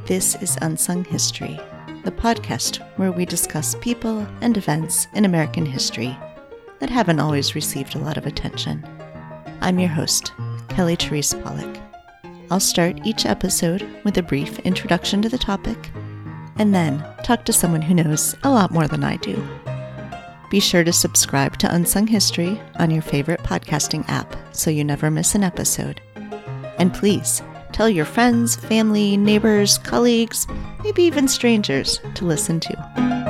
This is Unsung History, the podcast where we discuss people and events in American history that haven't always received a lot of attention. I'm your host, Kelly Therese Pollock. I'll start each episode with a brief introduction to the topic, and then talk to someone who knows a lot more than I do. Be sure to subscribe to Unsung History on your favorite podcasting app so you never miss an episode. And please, tell your friends, family, neighbors, colleagues, maybe even strangers to listen to.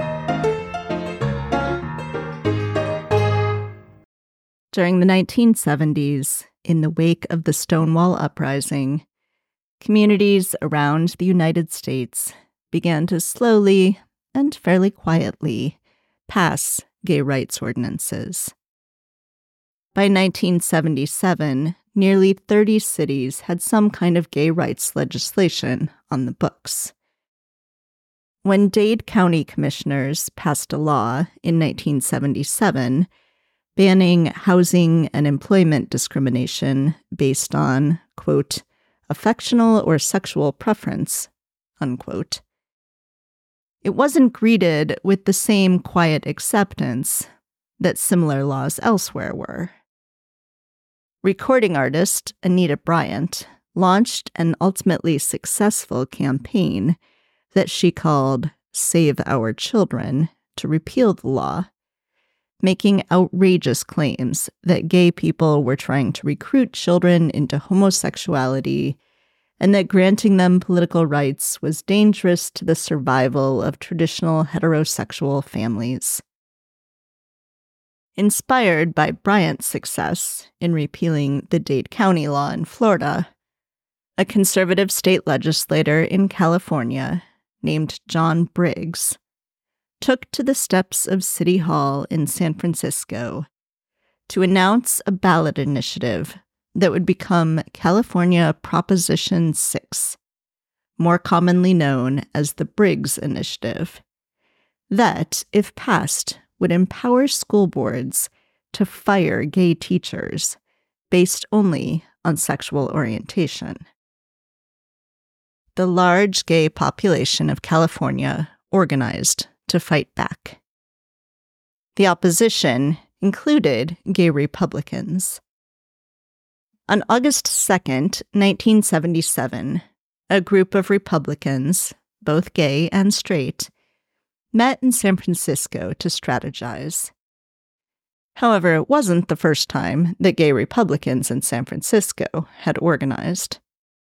During the 1970s, in the wake of the Stonewall Uprising, communities around the United States began to slowly and fairly quietly pass gay rights ordinances. By 1977, nearly 30 cities had some kind of gay rights legislation on the books. When Dade County commissioners passed a law in 1977 banning housing and employment discrimination based on, quote, affectional or sexual preference, unquote, it wasn't greeted with the same quiet acceptance that similar laws elsewhere were. Recording artist Anita Bryant launched an ultimately successful campaign that she called Save Our Children to repeal the law, making outrageous claims that gay people were trying to recruit children into homosexuality and that granting them political rights was dangerous to the survival of traditional heterosexual families. Inspired by Bryant's success in repealing the Dade County law in Florida, a conservative state legislator in California named John Briggs took to the steps of City Hall in San Francisco to announce a ballot initiative that would become California Proposition 6, more commonly known as the Briggs Initiative, that, if passed, would empower school boards to fire gay teachers based only on sexual orientation. The large gay population of California organized to fight back. The opposition included gay Republicans. On August 2nd, 1977, a group of Republicans, both gay and straight, met in San Francisco to strategize. However, it wasn't the first time that gay Republicans in San Francisco had organized.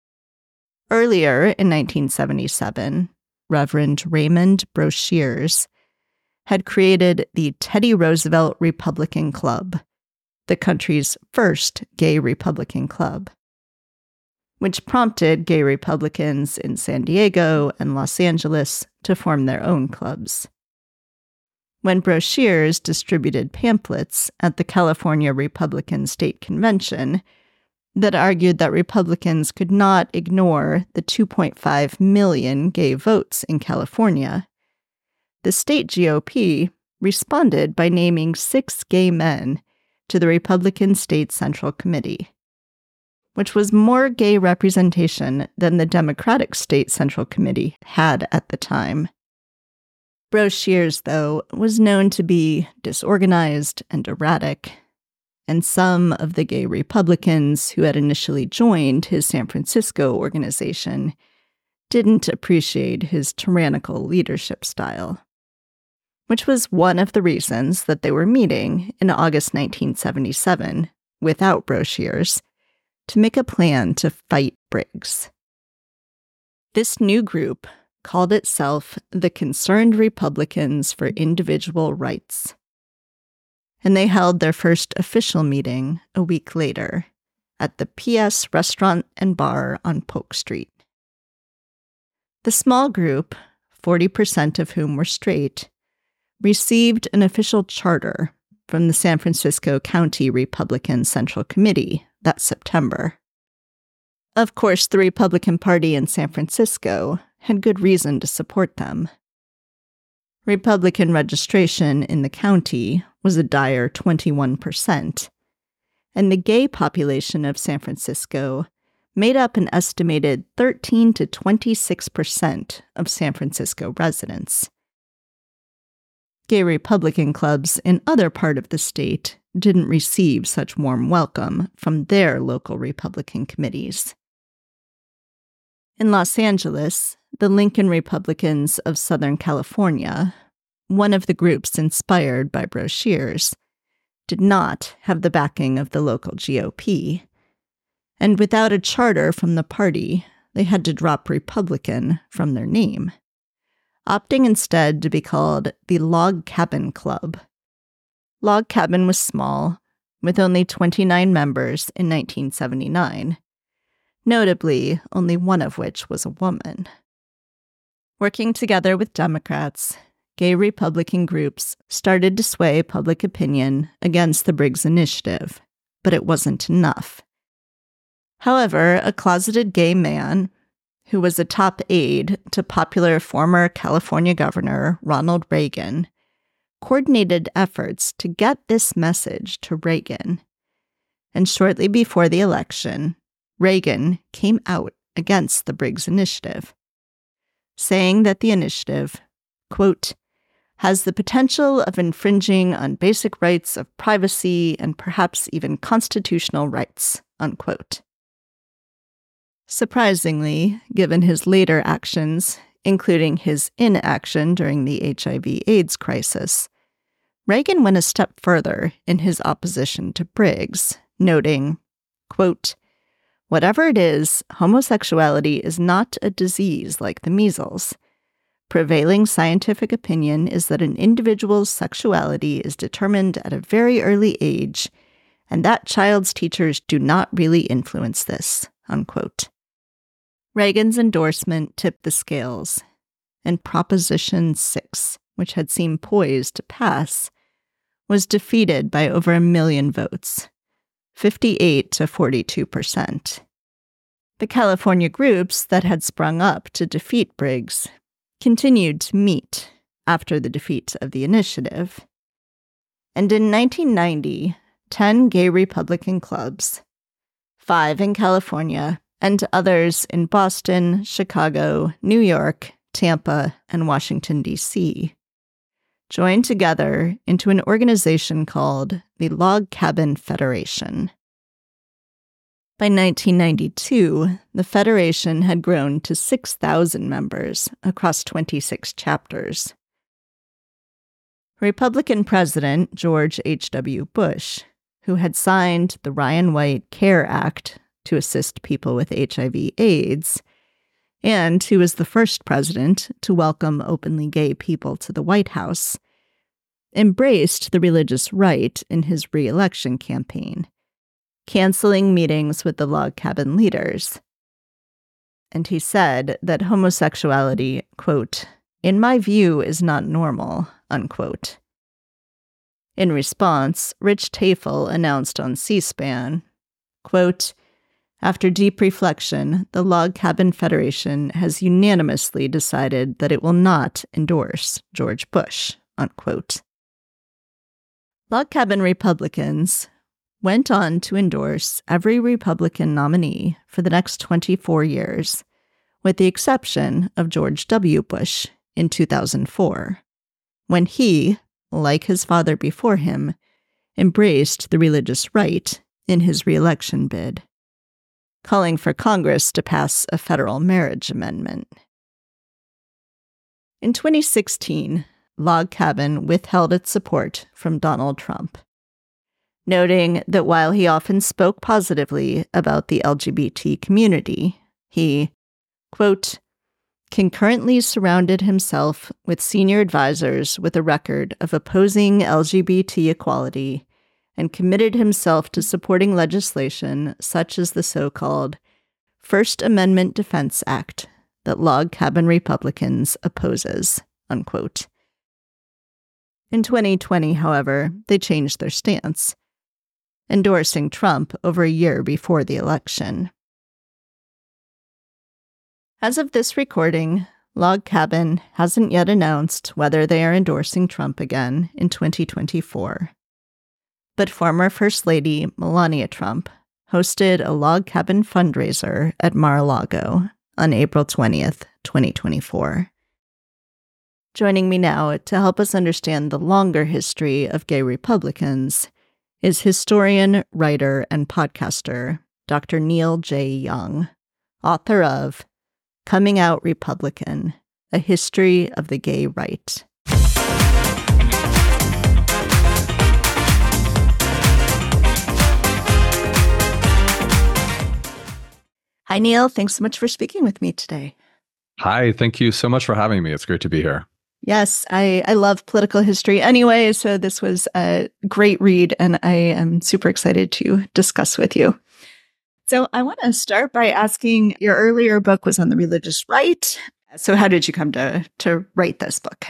Earlier in 1977, Reverend Raymond Brochiers had created the Teddy Roosevelt Republican Club, the country's first gay Republican club, which prompted gay Republicans in San Diego and Los Angeles to form their own clubs. When Brochiers distributed pamphlets at the California Republican State Convention that argued that Republicans could not ignore the 2.5 million gay votes in California, the state GOP responded by naming 6 gay men to the Republican State Central Committee, which was more gay representation than the Democratic State Central Committee had at the time. Brochiers, though, was known to be disorganized and erratic, and some of the gay Republicans who had initially joined his San Francisco organization didn't appreciate his tyrannical leadership style, which was one of the reasons that they were meeting in August 1977 without Brochiers to make a plan to fight Briggs. This new group called itself the Concerned Republicans for Individual Rights, and they held their first official meeting a week later at the PS Restaurant and Bar on Polk Street. The small group, 40% of whom were straight, received an official charter from the San Francisco County Republican Central Committee that September. Of course, the Republican Party in San Francisco had good reason to support them. Republican registration in the county was a dire 21%, and the gay population of San Francisco made up an estimated 13 to 26% of San Francisco residents. Gay Republican clubs in other parts of the state didn't receive such warm welcome from their local Republican committees. In Los Angeles, the Lincoln Republicans of Southern California, one of the groups inspired by brochures, did not have the backing of the local GOP, and without a charter from the party, they had to drop Republican from their name, opting instead to be called the Log Cabin Club. Log Cabin was small, with only 29 members in 1979, notably only one of which was a woman. Working together with Democrats, gay Republican groups started to sway public opinion against the Briggs Initiative, but it wasn't enough. However, a closeted gay man, who was a top aide to popular former California Governor Ronald Reagan, coordinated efforts to get this message to Reagan. And shortly before the election, Reagan came out against the Briggs Initiative, saying that the initiative, quote, has the potential of infringing on basic rights of privacy and perhaps even constitutional rights, unquote. Surprisingly, given his later actions, including his inaction during the HIV/AIDS crisis, Reagan went a step further in his opposition to Briggs, noting, quote, whatever it is, homosexuality is not a disease like the measles. Prevailing scientific opinion is that an individual's sexuality is determined at a very early age, and that child's teachers do not really influence this, unquote. Reagan's endorsement tipped the scales, and Proposition 6, which had seemed poised to pass, was defeated by over 1 million votes, 58 to 42%. The California groups that had sprung up to defeat Briggs continued to meet after the defeat of the initiative. And in 1990, 10 gay Republican clubs, 5 in California, and others in Boston, Chicago, New York, Tampa, and Washington, D.C., joined together into an organization called the Log Cabin Federation. By 1992, the Federation had grown to 6,000 members across 26 chapters. Republican President George H.W. Bush, who had signed the Ryan White CARE Act to assist people with HIV/AIDS, and who was the first president to welcome openly gay people to the White House, embraced the religious right in his re-election campaign, canceling meetings with the log cabin leaders. And he said that homosexuality, quote, in my view, is not normal, unquote. In response, Rich Tafel announced on C-SPAN, quote, after deep reflection, the Log Cabin Federation has unanimously decided that it will not endorse George Bush, unquote. Log Cabin Republicans went on to endorse every Republican nominee for the next 24 years, with the exception of George W. Bush in 2004, when he, like his father before him, embraced the religious right in his re-election bid, calling for Congress to pass a federal marriage amendment. In 2016, Log Cabin withheld its support from Donald Trump, noting that while he often spoke positively about the LGBT community, he, quote, concurrently surrounded himself with senior advisors with a record of opposing LGBT equality and committed himself to supporting legislation such as the so-called First Amendment Defense Act that Log Cabin Republicans opposes, unquote. In 2020, however, they changed their stance, endorsing Trump over a year before the election. As of this recording, Log Cabin hasn't yet announced whether they are endorsing Trump again in 2024. But former First Lady Melania Trump hosted a log cabin fundraiser at Mar-a-Lago on April 20th, 2024. Joining me now to help us understand the longer history of gay Republicans is historian, writer, and podcaster Dr. Neil J. Young, author of Coming Out Republican, A History of the Gay Right. Hi, Neil. Thanks so much for speaking with me today. Hi, thank you so much for having me. It's great to be here. Yes, I love political history anyway, so this was a great read, and I am super excited to discuss with you. So I want to start by asking, your earlier book was on the religious right. So how did you come to write this book?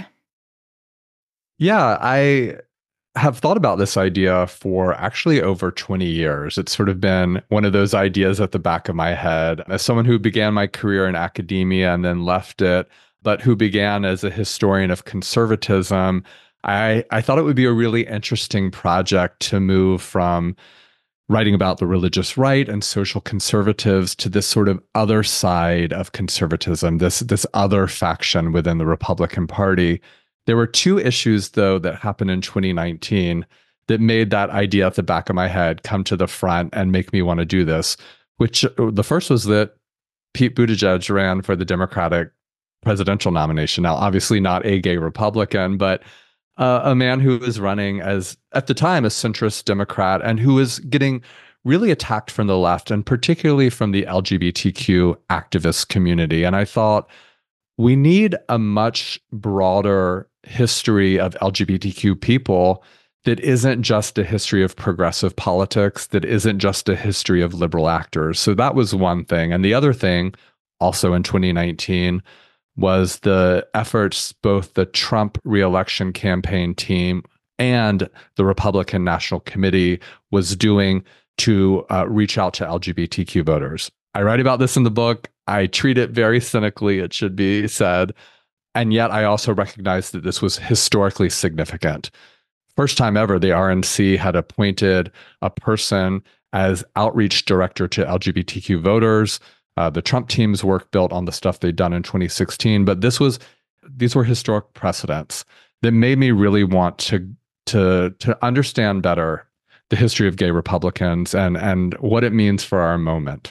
Yeah, I have thought about this idea for actually over 20 years. It's sort of been one of those ideas at the back of my head. As someone who began my career in academia and then left it, but who began as a historian of conservatism, I thought it would be a really interesting project to move from writing about the religious right and social conservatives to this sort of other side of conservatism, this other faction within the Republican Party. There were two issues, though, that happened in 2019 that made that idea at the back of my head come to the front and make me want to do this, which the first was that Pete Buttigieg ran for the Democratic presidential nomination. Now, obviously not a gay Republican, but a man who was running as, at the time, a centrist Democrat and who was getting really attacked from the left and particularly from the LGBTQ activist community. And I thought, we need a much broader history of LGBTQ people that isn't just a history of progressive politics, that isn't just a history of liberal actors. So that was one thing. And the other thing, also in 2019, was the efforts both the Trump reelection campaign team and the Republican National Committee was doing to reach out to LGBTQ voters. I write about this in the book. I treat it very cynically, it should be said. And yet I also recognize that this was historically significant. First time ever, the RNC had appointed a person as outreach director to LGBTQ voters. The Trump team's work built on the stuff they'd done in 2016, but these were historic precedents that made me really want to understand better the history of gay Republicans and what it means for our moment.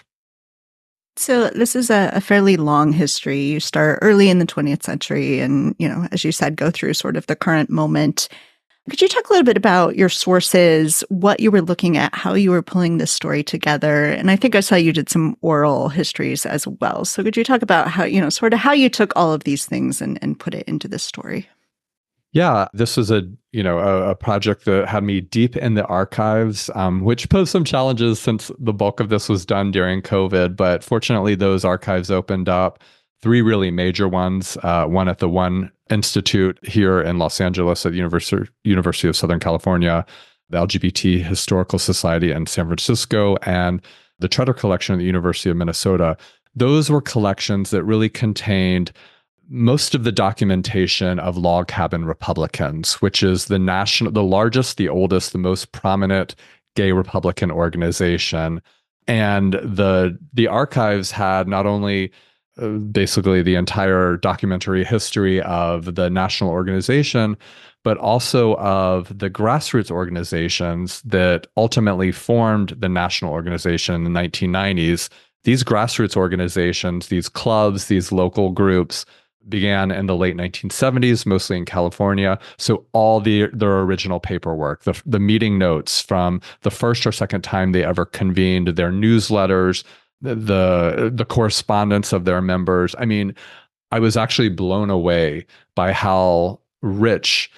So this is a fairly long history. You start early in the 20th century and, as you said, go through sort of the current moment. Could you talk a little bit about your sources, what you were looking at, how you were pulling this story together? And I think I saw you did some oral histories as well. So could you talk about how, sort of how you took all of these things and put it into this story? Yeah, this was a project that had me deep in the archives, which posed some challenges since the bulk of this was done during COVID. But fortunately, those archives opened up. Three really major ones, one at the One Institute here in Los Angeles at the University of Southern California, the LGBT Historical Society in San Francisco, and the Tretter Collection at the University of Minnesota. Those were collections that really contained most of the documentation of log cabin Republicans, which is the largest, the oldest, the most prominent gay Republican organization. And the archives had not only basically the entire documentary history of the national organization, but also of the grassroots organizations that ultimately formed the national organization in the 1990s. These grassroots organizations, these clubs, these local groups began in the late 1970s, mostly in California. So all their original paperwork, the meeting notes from the first or second time they ever convened, their newsletters, the correspondence of their members. I mean, I was actually blown away by how rich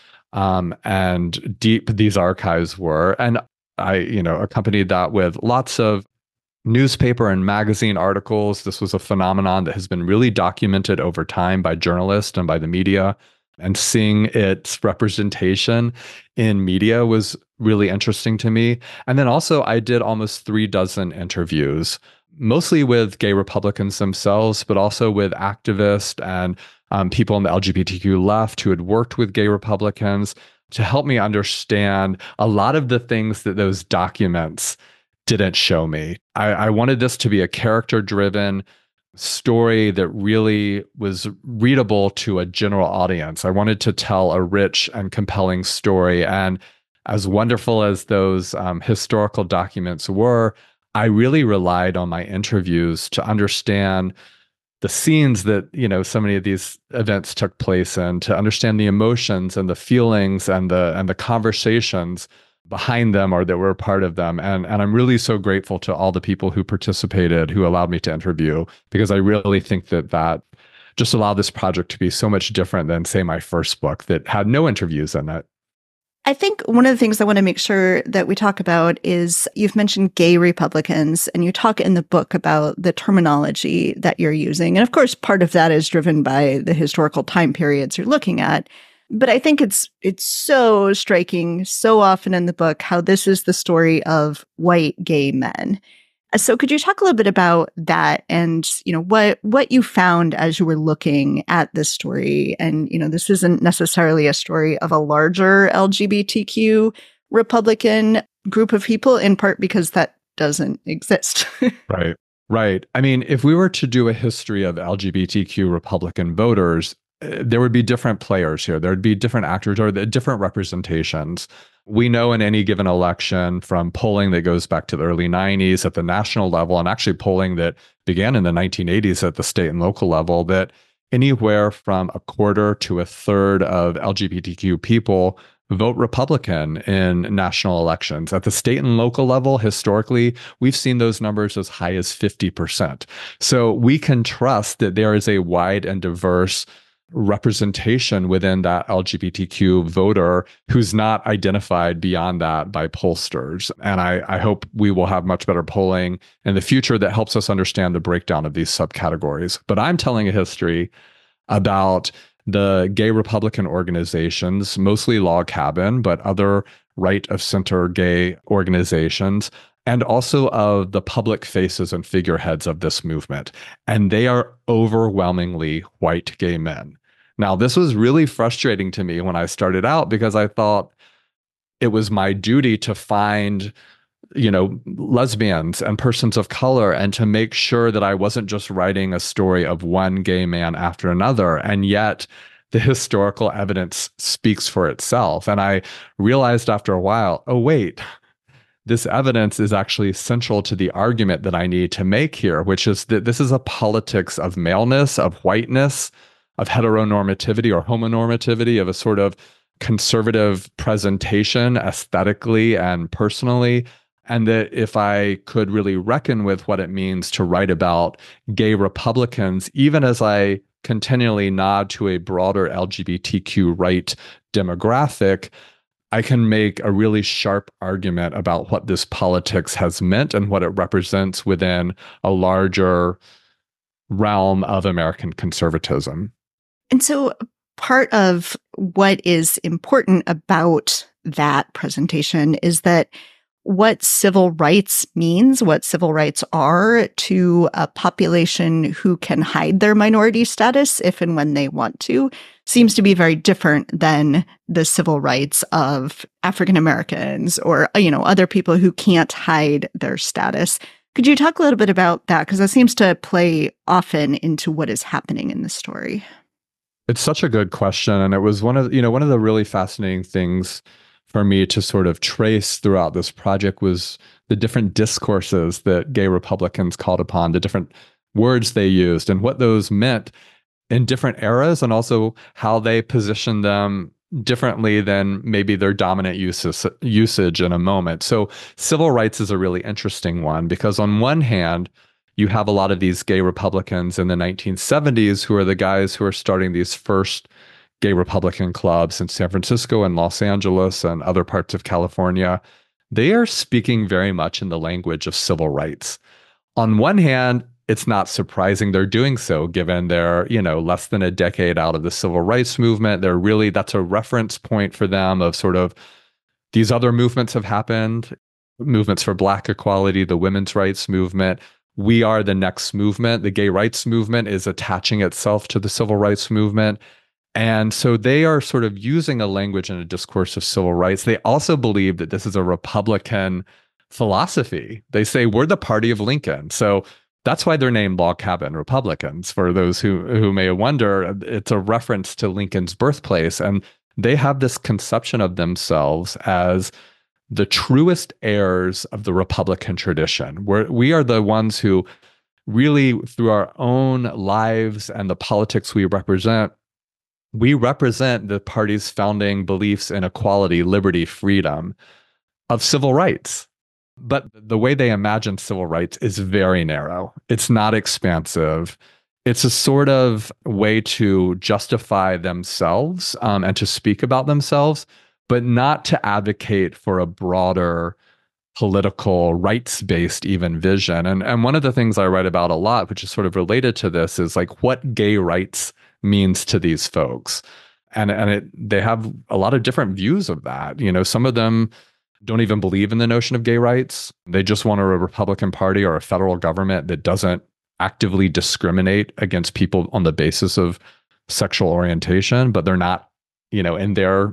and deep these archives were. And I, accompanied that with lots of newspaper and magazine articles. This was a phenomenon that has been really documented over time by journalists and by the media. And seeing its representation in media was really interesting to me. And then also I did almost 36 interviews, mostly with gay Republicans themselves, but also with activists and people in the LGBTQ left who had worked with gay Republicans to help me understand a lot of the things that those documents didn't show me. I wanted this to be a character-driven story that really was readable to a general audience. I wanted to tell a rich and compelling story. And as wonderful as those historical documents were, I really relied on my interviews to understand the scenes that, so many of these events took place in, to understand the emotions and the feelings and the conversations behind them or that were a part of them. And I'm really so grateful to all the people who participated, who allowed me to interview, because I really think that just allowed this project to be so much different than, say, my first book that had no interviews in it. I think one of the things I want to make sure that we talk about is you've mentioned gay Republicans, and you talk in the book about the terminology that you're using. And of course, part of that is driven by the historical time periods you're looking at. But I think it's so striking so often in the book how this is the story of white gay men. So could you talk a little bit about that and, what you found as you were looking at this story? And, this isn't necessarily a story of a larger LGBTQ Republican group of people, in part because that doesn't exist. Right. Right. I mean, if we were to do a history of LGBTQ Republican voters, there would be different players here. There would be different actors or different representations. We know in any given election from polling that goes back to the early 90s at the national level, and actually polling that began in the 1980s at the state and local level, that anywhere from a quarter to a third of LGBTQ people vote Republican in national elections. At the state and local level, historically, we've seen those numbers as high as 50%. So we can trust that there is a wide and diverse representation within that LGBTQ voter who's not identified beyond that by pollsters. And I hope we will have much better polling in the future that helps us understand the breakdown of these subcategories. But I'm telling a history about the gay Republican organizations, mostly Log Cabin, but other right of center gay organizations, and also of the public faces and figureheads of this movement. And they are overwhelmingly white gay men. Now, this was really frustrating to me when I started out because I thought it was my duty to find, lesbians and persons of color and to make sure that I wasn't just writing a story of one gay man after another. And yet the historical evidence speaks for itself. And I realized after a while, oh, wait, this evidence is actually central to the argument that I need to make here, which is that this is a politics of maleness, of whiteness, of heteronormativity or homonormativity, of a sort of conservative presentation aesthetically and personally. And that if I could really reckon with what it means to write about gay Republicans, even as I continually nod to a broader LGBTQ right demographic, I can make a really sharp argument about what this politics has meant and what it represents within a larger realm of American conservatism. And so part of what is important about that presentation is that what civil rights means, what civil rights are to a population who can hide their minority status if and when they want to, seems to be very different than the civil rights of African Americans or, other people who can't hide their status. Could you talk a little bit about that? Because that seems to play often into what is happening in the story. It's such a good question. And it was one of the really fascinating things for me to sort of trace throughout this project was the different discourses that gay Republicans called upon, the different words they used and what those meant in different eras, and also how they positioned them differently than maybe their dominant usage in a moment. So civil rights is a really interesting one because on one hand, you have a lot of these gay Republicans in the 1970s who are the guys who are starting these first gay Republican clubs in San Francisco and Los Angeles and other parts of California. They are speaking very much in the language of civil rights. On one hand, it's not surprising they're doing so, given they're, less than a decade out of the civil rights movement. That's a reference point for them of sort of these other movements have happened, movements for Black equality, the women's rights movement. We are the next movement. The gay rights movement is attaching itself to the civil rights movement. And so they are sort of using a language and a discourse of civil rights. They also believe that this is a Republican philosophy. They say we're the party of Lincoln. So that's why they're named Log Cabin Republicans. For those who may wonder, it's a reference to Lincoln's birthplace. And they have this conception of themselves as the truest heirs of the Republican tradition. We are the ones who really, through our own lives and the politics we represent the party's founding beliefs in equality, liberty, freedom, of civil rights. But the way they imagine civil rights is very narrow. It's not expansive. It's a sort of way to justify themselves and to speak about themselves, but not to advocate for a broader political rights-based even vision. And one of the things I write about a lot, which is sort of related to this, is like what gay rights means to these folks. And they have a lot of different views of that. You know, some of them don't even believe in the notion of gay rights. They just want a Republican Party or a federal government that doesn't actively discriminate against people on the basis of sexual orientation, but they're not, you know, in their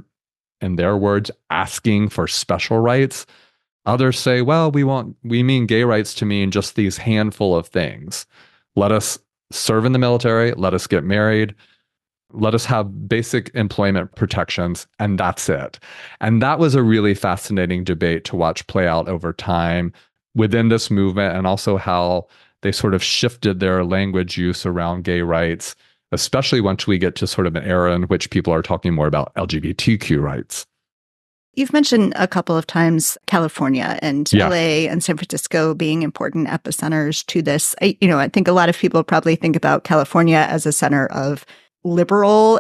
words, asking for special rights. Others say, well, we mean gay rights to mean just these handful of things. Let us serve in the military, let us get married, let us have basic employment protections, and that's it. And that was a really fascinating debate to watch play out over time within this movement, and also how they sort of shifted their language use around gay rights, especially once we get to sort of an era in which people are talking more about LGBTQ rights. You've mentioned a couple of times California and LA and San Francisco being important epicenters to this. I think a lot of people probably think about California as a center of liberal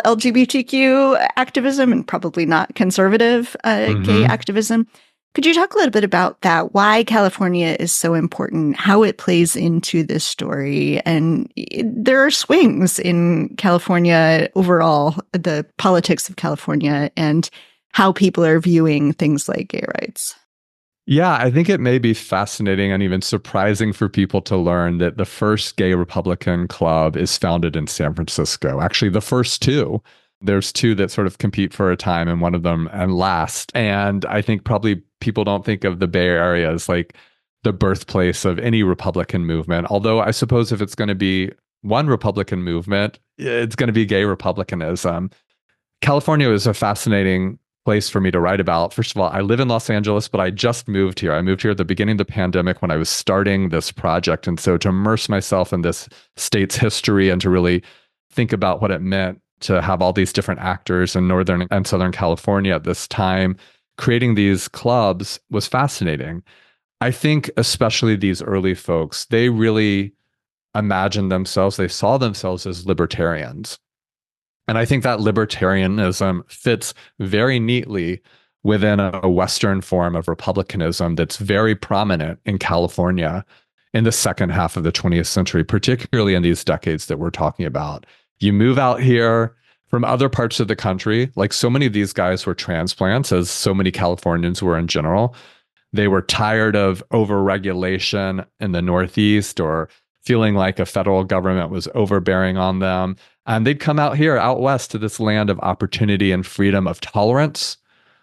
LGBTQ activism and probably not conservative gay activism. Could you talk a little bit about that? Why California is so important, how it plays into this story? And there are swings in California overall, the politics of California, and how people are viewing things like gay rights. Yeah, I think it may be fascinating and even surprising for people to learn that the first gay Republican club is founded in San Francisco. Actually, the first two. There's two that sort of compete for a time, and one of them and last. And I think probably people don't think of the Bay Area as like the birthplace of any Republican movement. Although I suppose if it's going to be one Republican movement, it's going to be gay Republicanism. California is a fascinating place for me to write about. First of all, I live in Los Angeles, but I just moved here. I moved here at the beginning of the pandemic when I was starting this project. And so to immerse myself in this state's history and to really think about what it meant to have all these different actors in Northern and Southern California at this time, creating these clubs was fascinating. I think especially these early folks, they really imagined themselves, they saw themselves as libertarians. And I think that libertarianism fits very neatly within a Western form of republicanism that's very prominent in California in the second half of the 20th century, particularly in these decades that we're talking about. You move out here from other parts of the country, like so many of these guys were transplants, as so many Californians were in general. They were tired of overregulation in the Northeast or feeling like a federal government was overbearing on them. And they'd come out here, out west, to this land of opportunity and freedom, of tolerance,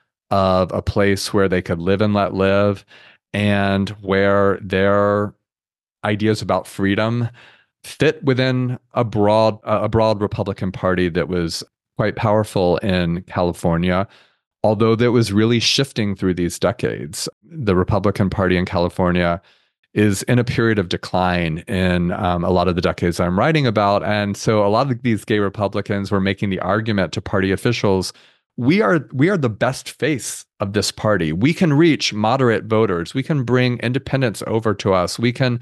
of a place where they could live and let live, and where their ideas about freedom fit within a broad Republican Party that was quite powerful in California, although that was really shifting through these decades. The Republican Party in California is in a period of decline in a lot of the decades I'm writing about. And so a lot of these gay Republicans were making the argument to party officials, we are the best face of this party. We can reach moderate voters. We can bring independents over to us. We can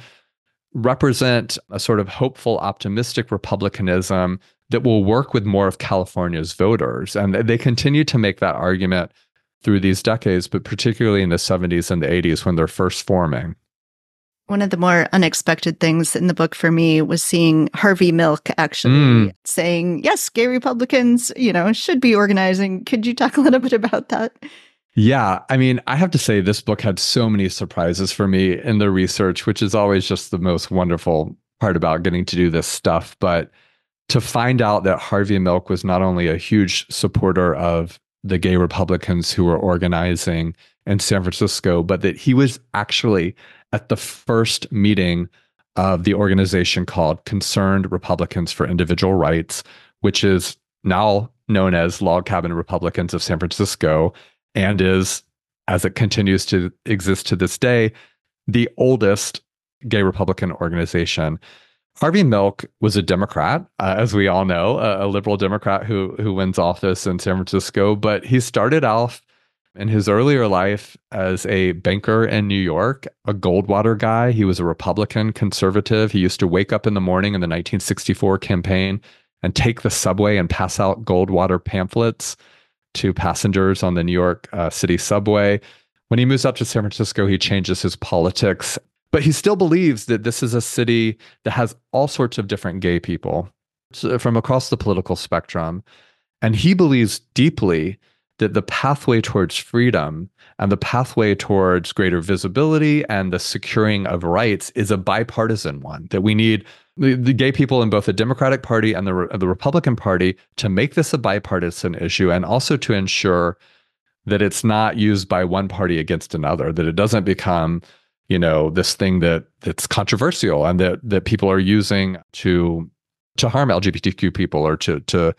represent a sort of hopeful, optimistic republicanism that will work with more of California's voters. And they continue to make that argument through these decades, but particularly in the 70s and the 80s when they're first forming. One of the more unexpected things in the book for me was seeing Harvey Milk actually saying, yes, gay Republicans, should be organizing. Could you talk a little bit about that? Yeah, I mean, I have to say this book had so many surprises for me in the research, which is always just the most wonderful part about getting to do this stuff. But to find out that Harvey Milk was not only a huge supporter of the gay Republicans who were organizing in San Francisco, but that he was actually at the first meeting of the organization called Concerned Republicans for Individual Rights, which is now known as Log Cabin Republicans of San Francisco, and is, as it continues to exist to this day, the oldest gay Republican organization. Harvey Milk was a Democrat, as we all know, a liberal Democrat who wins office in San Francisco. But he started off in his earlier life as a banker in New York, a Goldwater guy. He was a Republican conservative. He used to wake up in the morning in the 1964 campaign and take the subway and pass out Goldwater pamphlets to passengers on the New York City subway. When he moves up to San Francisco, he changes his politics. But he still believes that this is a city that has all sorts of different gay people from across the political spectrum. And he believes deeply that the pathway towards freedom and the pathway towards greater visibility and the securing of rights is a bipartisan one, that we need the gay people in both the Democratic Party and the Republican Party to make this a bipartisan issue, and also to ensure that it's not used by one party against another, that it doesn't become this thing that's controversial and that people are using to harm LGBTQ people or to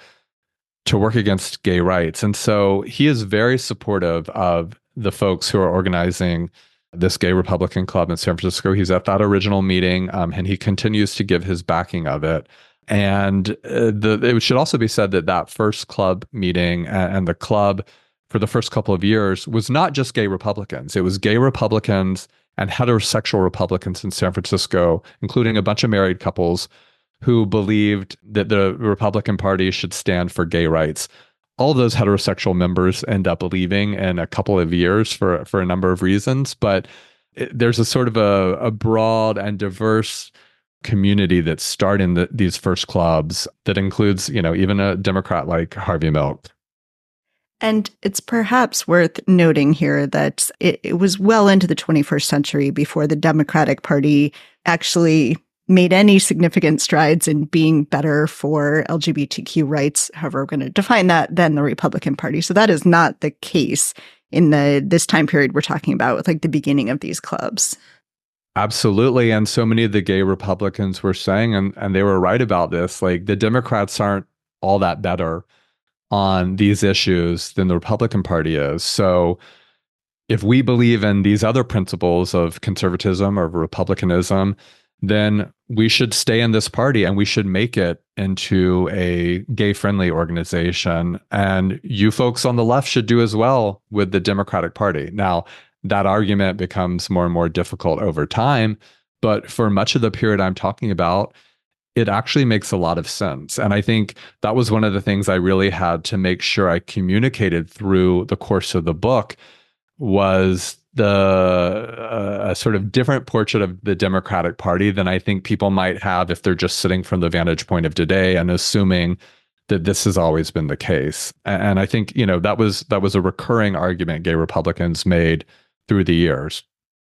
work against gay rights. And so he is very supportive of the folks who are organizing this gay Republican club in San Francisco. He's at that original meeting, and he continues to give his backing of it. And it should also be said that first club meeting and the club for the first couple of years was not just gay Republicans. It was gay Republicans and heterosexual Republicans in San Francisco, including a bunch of married couples who believed that the Republican Party should stand for gay rights. All of those heterosexual members end up leaving in a couple of years for a number of reasons, but there's a sort of a broad and diverse community that's starting these first clubs that includes, even a Democrat like Harvey Milk. And it's perhaps worth noting here that it was well into the 21st century before the Democratic Party actually made any significant strides in being better for LGBTQ rights, however we're going to define that, than the Republican Party. So that is not the case in this time period we're talking about with the beginning of these clubs. Absolutely. And so many of the gay Republicans were saying, and they were right about this, the Democrats aren't all that better on these issues than the Republican Party is. So if we believe in these other principles of conservatism or republicanism, then we should stay in this party and we should make it into a gay-friendly organization. And you folks on the left should do as well with the Democratic Party. Now, that argument becomes more and more difficult over time, but for much of the period I'm talking about, it actually makes a lot of sense. And I think that was one of the things I really had to make sure I communicated through the course of the book was a sort of different portrait of the Democratic Party than I think people might have if they're just sitting from the vantage point of today and assuming that this has always been the case. And I think, that was a recurring argument gay Republicans made through the years.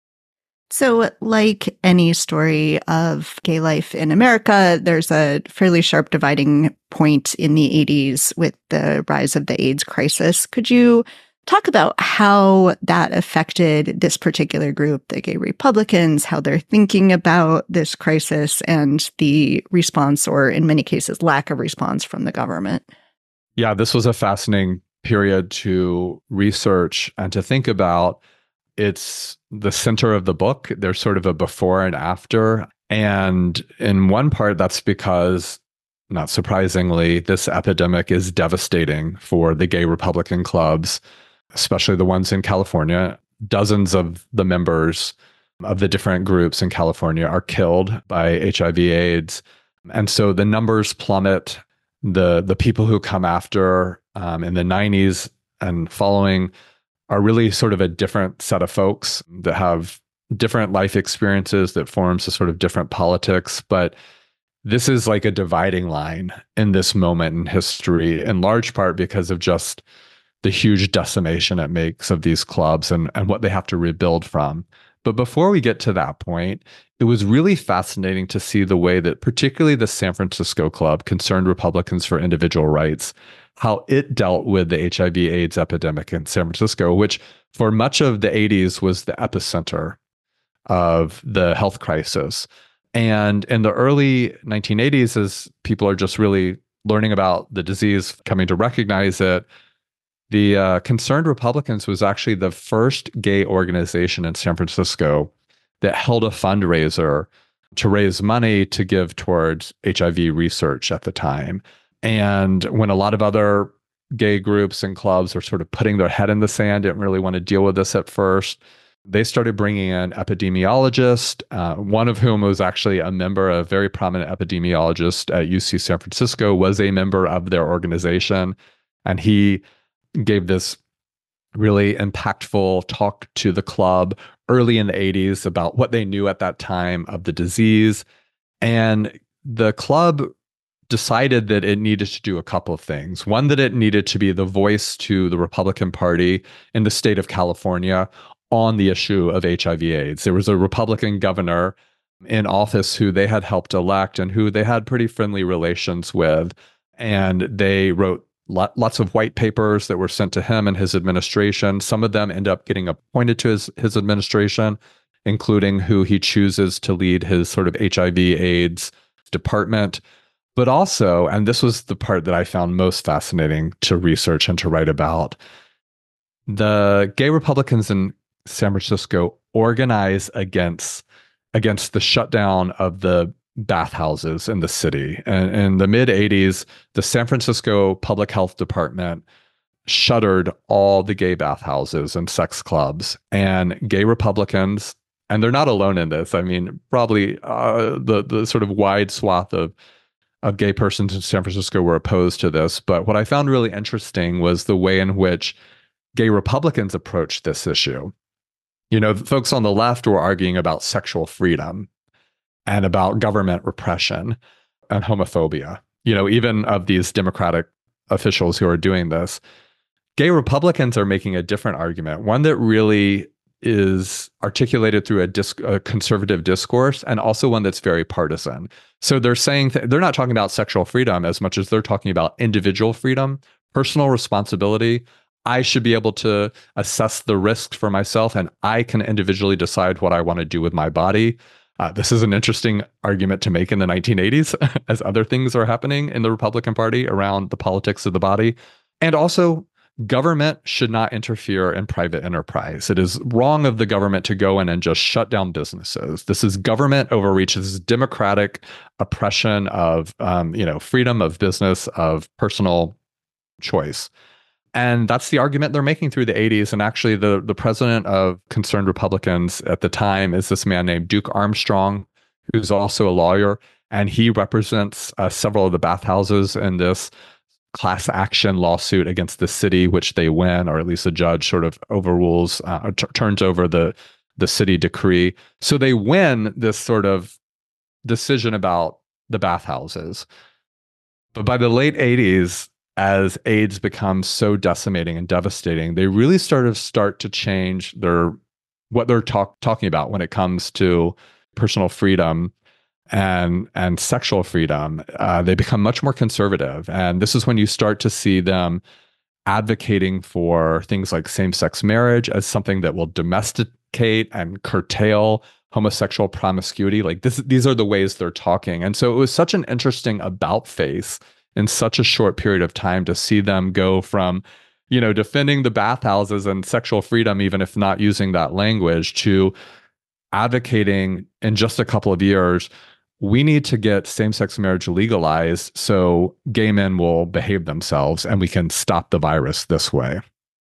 So like any story of gay life in America, there's a fairly sharp dividing point in the 80s with the rise of the AIDS crisis. Could you talk about how that affected this particular group, the gay Republicans, how they're thinking about this crisis and the response, or in many cases, lack of response from the government? Yeah, this was a fascinating period to research and to think about. It's the center of the book. There's sort of a before and after. And in one part, that's because, not surprisingly, this epidemic is devastating for the gay Republican clubs, especially the ones in California. Dozens of the members of the different groups in California are killed by HIV/AIDS. And so the numbers plummet. The people who come after in the 90s and following are really sort of a different set of folks that have different life experiences that forms a sort of different politics. But this is like a dividing line in this moment in history, in large part because of just the huge decimation it makes of these clubs and what they have to rebuild from. But before we get to that point, it was really fascinating to see the way that particularly the San Francisco Club, Concerned Republicans for Individual Rights, how it dealt with the HIV/AIDS epidemic in San Francisco, which for much of the 80s was the epicenter of the health crisis. And in the early 1980s, as people are just really learning about the disease, coming to recognize it, the Concerned Republicans was actually the first gay organization in San Francisco that held a fundraiser to raise money to give towards HIV research at the time. And when a lot of other gay groups and clubs were sort of putting their head in the sand, didn't really want to deal with this at first, they started bringing in epidemiologists, one of whom was actually a member, a very prominent epidemiologist at UC San Francisco, was a member of their organization. And he gave this really impactful talk to the club early in the 80s about what they knew at that time of the disease. And the club decided that it needed to do a couple of things. One, that it needed to be the voice to the Republican Party in the state of California on the issue of HIV/AIDS. There was a Republican governor in office who they had helped elect and who they had pretty friendly relations with. And they wrote lots of white papers that were sent to him and his administration. Some of them end up getting appointed to his administration, including who he chooses to lead his sort of HIV/AIDS department. But also, and this was the part that I found most fascinating to research and to write about, the gay Republicans in San Francisco organize against the shutdown of the bathhouses in the city. And in the mid 80s, the San Francisco Public Health Department shuttered all the gay bathhouses and sex clubs. And gay Republicans, and they're not alone in this. I mean, probably the sort of wide swath of gay persons in San Francisco were opposed to this. But what I found really interesting was the way in which gay Republicans approached this issue. You know, folks on the left were arguing about sexual freedom and about government repression and homophobia, you know, even of these Democratic officials who are doing this. Gay Republicans are making a different argument, one that really is articulated through a conservative discourse, and also one that's very partisan. So they're saying they're not talking about sexual freedom as much as they're talking about individual freedom, personal responsibility. I should be able to assess the risks for myself, and I can individually decide what I want to do with my body. This is an interesting argument to make in the 1980s as other things are happening in the Republican Party around the politics of the body. And also, government should not interfere in private enterprise. It is wrong of the government to go in and just shut down businesses. This is government overreach. This is democratic oppression of freedom of business, of personal choice. And that's the argument they're making through the 80s. And actually, the president of Concerned Republicans at the time is this man named Duke Armstrong, who's also a lawyer. And he represents several of the bathhouses in this class action lawsuit against the city, which they win, or at least the judge sort of overrules, turns over the city decree. So they win this sort of decision about the bathhouses. But by the late 80s, as AIDS becomes so decimating and devastating, they really start to change what they're talking about when it comes to personal freedom and sexual freedom. They become much more conservative. And this is when you start to see them advocating for things like same-sex marriage as something that will domesticate and curtail homosexual promiscuity. Like these are the ways they're talking. And so it was such an interesting about face in such a short period of time to see them go from, defending the bathhouses and sexual freedom, even if not using that language, to advocating in just a couple of years, we need to get same-sex marriage legalized so gay men will behave themselves and we can stop the virus this way.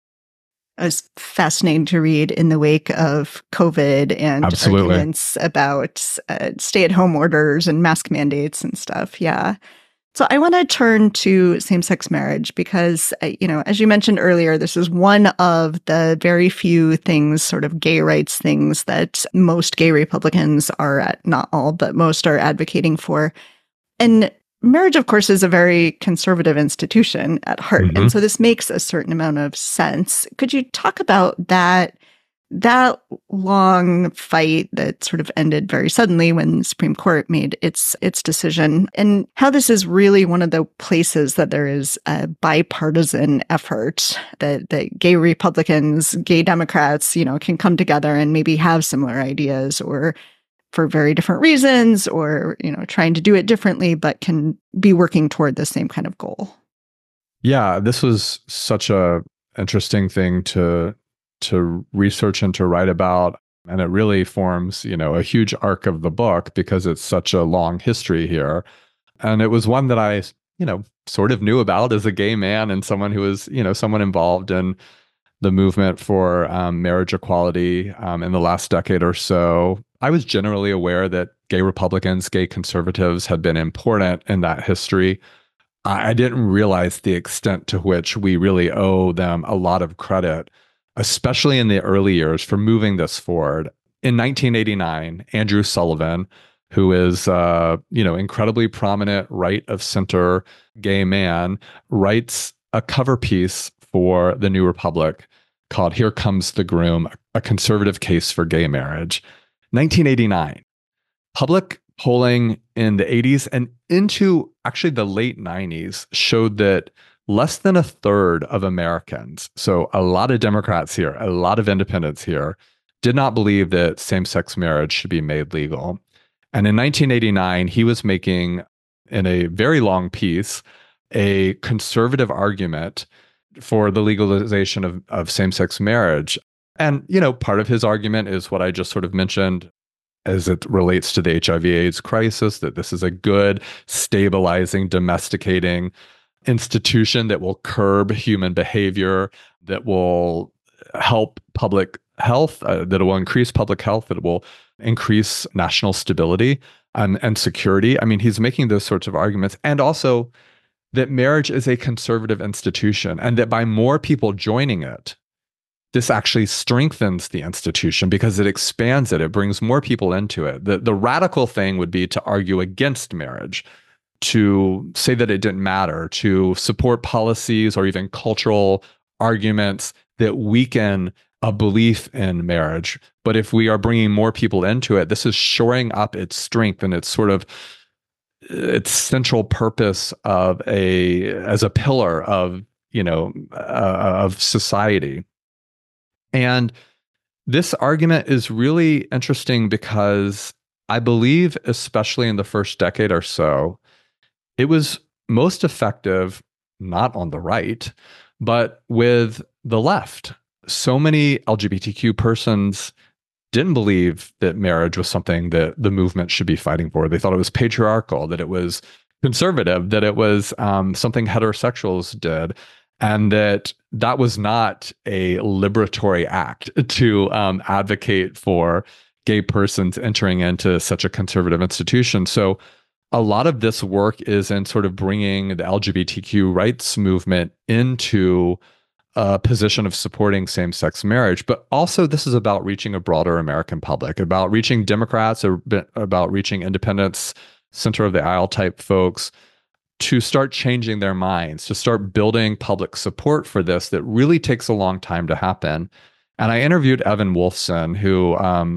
It was fascinating to read in the wake of COVID and Absolutely. Arguments about stay-at-home orders and mask mandates and stuff. Yeah. So I want to turn to same-sex marriage because, as you mentioned earlier, this is one of the very few things, sort of gay rights things that most gay Republicans not all, but most are advocating for. And marriage, of course, is a very conservative institution at heart. Mm-hmm. And so this makes a certain amount of sense. Could you talk about that that long fight that sort of ended very suddenly when the Supreme Court made its decision, and how this is really one of the places that there is a bipartisan effort that gay Republicans, gay Democrats, can come together and maybe have similar ideas, or for very different reasons, or trying to do it differently, but can be working toward the same kind of goal. Yeah, this was such a interesting thing to research and to write about. And it really forms, a huge arc of the book because it's such a long history here. And it was one that I, sort of knew about as a gay man and someone who was, someone involved in the movement for marriage equality in the last decade or so. I was generally aware that gay Republicans, gay conservatives had been important in that history. I didn't realize the extent to which we really owe them a lot of credit, especially in the early years, for moving this forward. In 1989, Andrew Sullivan, who is, incredibly prominent right of center gay man, writes a cover piece for the New Republic called "Here Comes the Groom: A Conservative Case for Gay Marriage." 1989. Public polling in the 80s and into actually the late 90s showed that less than a third of Americans, so a lot of Democrats here, a lot of independents here, did not believe that same-sex marriage should be made legal. And in 1989, he was making, in a very long piece, a conservative argument for the legalization of same-sex marriage. And, part of his argument is what I just sort of mentioned as it relates to the HIV/AIDS crisis, that this is a good, stabilizing, domesticating institution that will curb human behavior, that will help public health, that it will increase public health, that it will increase national stability and security. I mean, he's making those sorts of arguments. And also that marriage is a conservative institution, and that by more people joining it, this actually strengthens the institution because it expands it. It brings more people into it. The radical thing would be to argue against marriage, to say that it didn't matter, to support policies or even cultural arguments that weaken a belief in marriage. But if we are bringing more people into it, this is shoring up its strength and its sort of its central purpose as a pillar of, of society. And this argument is really interesting because I believe, especially in the first decade or so, it was most effective, not on the right, but with the left. So many LGBTQ persons didn't believe that marriage was something that the movement should be fighting for. They thought it was patriarchal, that it was conservative, that it was something heterosexuals did. And that was not a liberatory act to advocate for gay persons entering into such a conservative institution. So a lot of this work is in sort of bringing the LGBTQ rights movement into a position of supporting same-sex marriage. But also this is about reaching a broader American public, about reaching Democrats, or about reaching independents, center of the aisle type folks, to start changing their minds, to start building public support for this that really takes a long time to happen. And I interviewed Evan Wolfson, who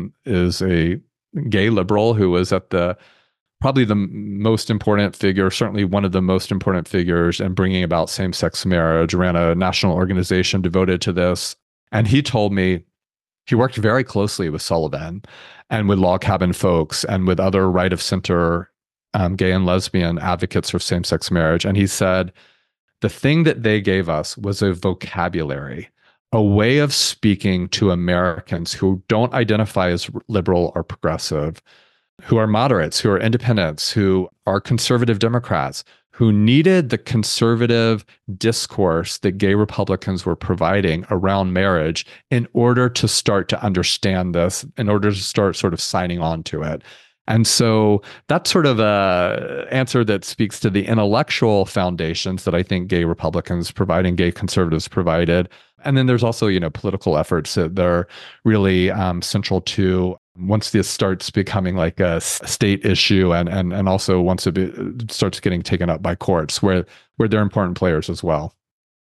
is a gay liberal who was at probably the most important figure, certainly one of the most important figures in bringing about same-sex marriage, ran a national organization devoted to this. And he told me he worked very closely with Sullivan and with Log Cabin folks and with other right of center gay and lesbian advocates for same-sex marriage. And he said, the thing that they gave us was a vocabulary, a way of speaking to Americans who don't identify as liberal or progressive, who are moderates, who are independents, who are conservative Democrats, who needed the conservative discourse that gay Republicans were providing around marriage in order to start to understand this, in order to start sort of signing on to it. And so that's sort of a answer that speaks to the intellectual foundations that I think gay Republicans provide and gay conservatives provided. And then there's also, political efforts that they're really central to once this starts becoming like a state issue, and also once it starts getting taken up by courts, where they're important players as well.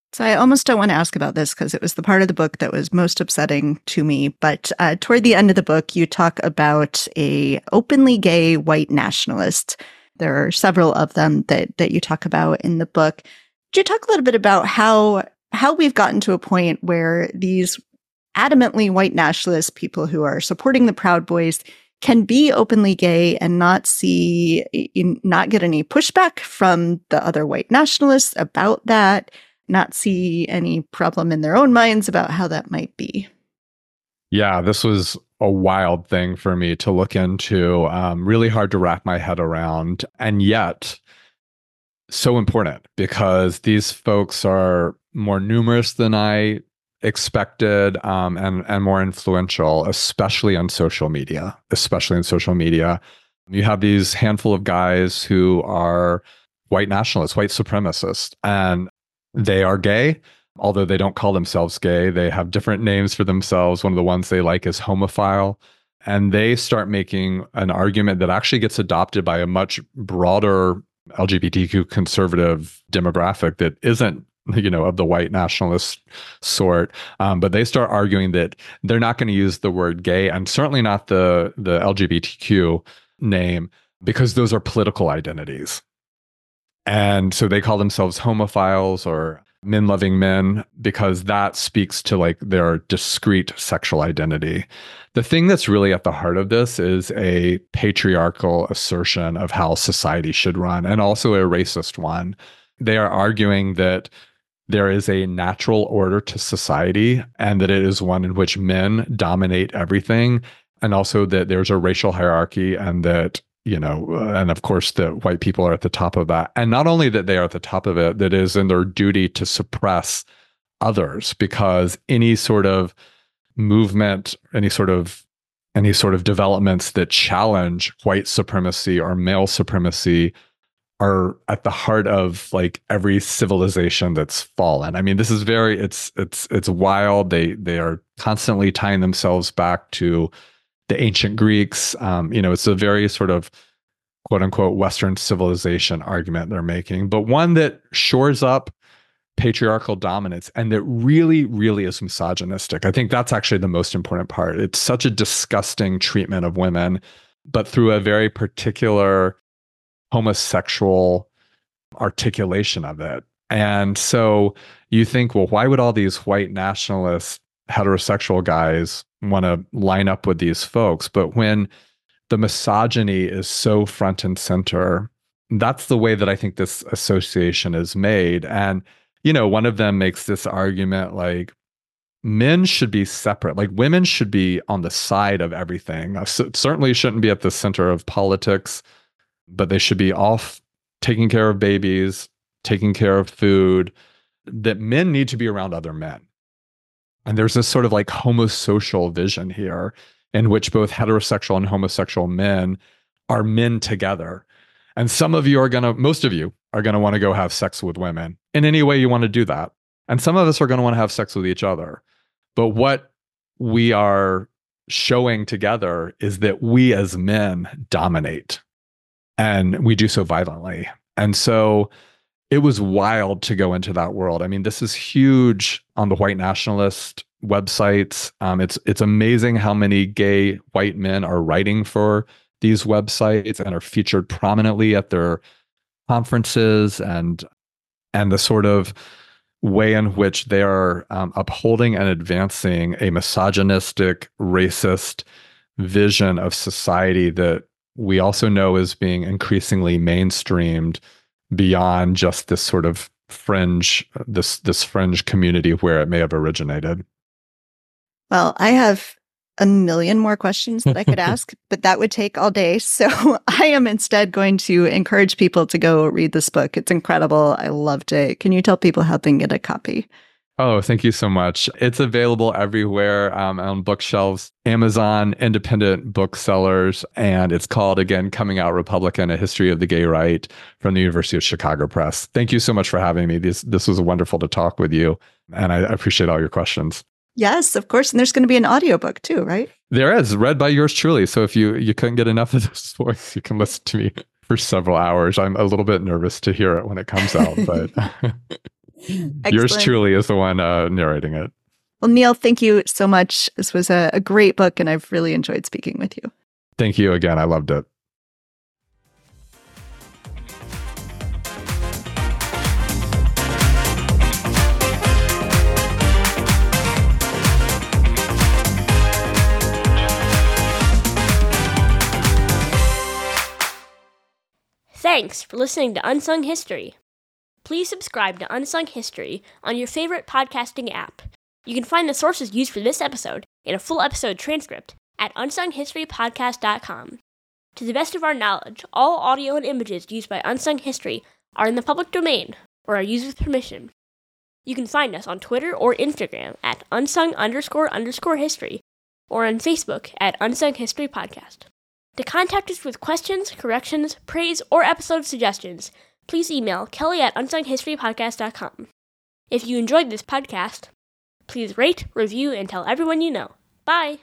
So I almost don't want to ask about this because it was the part of the book that was most upsetting to me. But toward the end of the book, you talk about a openly gay white nationalist. There are several of them that you talk about in the book. Could you talk a little bit about how we've gotten to a point where these adamantly white nationalist people who are supporting the Proud Boys can be openly gay and not get any pushback from the other white nationalists about that, not see any problem in their own minds about how that might be? Yeah, this was a wild thing for me to look into, really hard to wrap my head around, and yet so important because these folks are more numerous than I expected, and more influential, especially on social media. You have these handful of guys who are white nationalists, white supremacists, and they are gay, although they don't call themselves gay. They have different names for themselves. One of the ones they like is homophile. And they start making an argument that actually gets adopted by a much broader LGBTQ conservative demographic that isn't, of the white nationalist sort. But they start arguing that they're not going to use the word gay, and certainly not the LGBTQ name, because those are political identities. And so they call themselves homophiles or men-loving men because that speaks to like their discrete sexual identity. The thing that's really at the heart of this is a patriarchal assertion of how society should run, and also a racist one. They are arguing that there is a natural order to society and that it is one in which men dominate everything, and also that there's a racial hierarchy, and that and of course, the white people are at the top of that. And not only that they are at the top of it, that is in their duty to suppress others, because any sort of movement, any sort of developments that challenge white supremacy or male supremacy are at the heart of like every civilization that's fallen. I mean, this is it's wild. They are constantly tying themselves back to the ancient Greeks. It's a very sort of quote unquote Western civilization argument they're making, but one that shores up patriarchal dominance and that really, really is misogynistic. I think that's actually the most important part. It's such a disgusting treatment of women, but through a very particular homosexual articulation of it. And so you think, well, why would all these white nationalist heterosexual guys want to line up with these folks? But when the misogyny is so front and center, that's the way that I think this association is made. And, one of them makes this argument like men should be separate, like women should be on the side of everything. Certainly shouldn't be at the center of politics, but they should be off taking care of babies, taking care of food, that men need to be around other men. And there's this sort of like homosocial vision here in which both heterosexual and homosexual men are men together. And most of you are going to want to go have sex with women in any way you want to do that. And some of us are going to want to have sex with each other. But what we are showing together is that we as men dominate, and we do so violently. And so it was wild to go into that world. I mean, this is huge on the white nationalist websites. It's amazing how many gay white men are writing for these websites and are featured prominently at their conferences, and the sort of way in which they are upholding and advancing a misogynistic, racist vision of society that we also know is being increasingly mainstreamed beyond just this sort of fringe community where it may have originated. Well, I have a million more questions that I could ask, but that would take all day. So I am instead going to encourage people to go read this book. It's incredible. I loved it. Can you tell people how they can get a copy? Oh, thank you so much. It's available everywhere, on bookshelves, Amazon, independent booksellers, and it's called, again, Coming Out Republican, A History of the Gay Right, from the University of Chicago Press. Thank you so much for having me. This was wonderful to talk with you, and I appreciate all your questions. Yes, of course. And there's going to be an audiobook too, right? There is, read by yours truly. So if you couldn't get enough of this voice, you can listen to me for several hours. I'm a little bit nervous to hear it when it comes out, but Yours truly is the one narrating it. Well, Neil, thank you so much. This was a great book, and I've really enjoyed speaking with you. Thank you again. I loved it. Thanks for listening to Unsung History. Please subscribe to Unsung History on your favorite podcasting app. You can find the sources used for this episode and a full episode transcript at unsunghistorypodcast.com. To the best of our knowledge, all audio and images used by Unsung History are in the public domain or are used with permission. You can find us on Twitter or Instagram at unsung__history or on Facebook at Unsung History Podcast. To contact us with questions, corrections, praise, or episode suggestions, please email kelly@unsunghistorypodcast.com. If you enjoyed this podcast, please rate, review, and tell everyone you know. Bye!